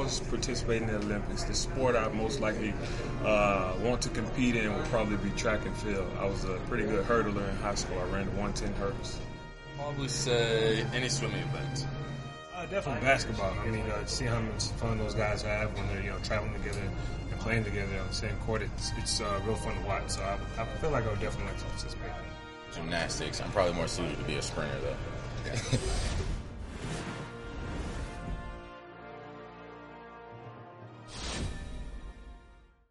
was participating in the Olympics. The sport I most likely want to compete in would probably be track and field. I was a pretty good hurdler in high school. I ran the 110 hurdles. Probably say any swimming event. Definitely basketball. I mean, see how much fun those guys have when they're traveling together and playing together on the same court. It's real fun to watch. So I feel like I would definitely like to participate. Gymnastics. I'm probably more suited to be a sprinter though.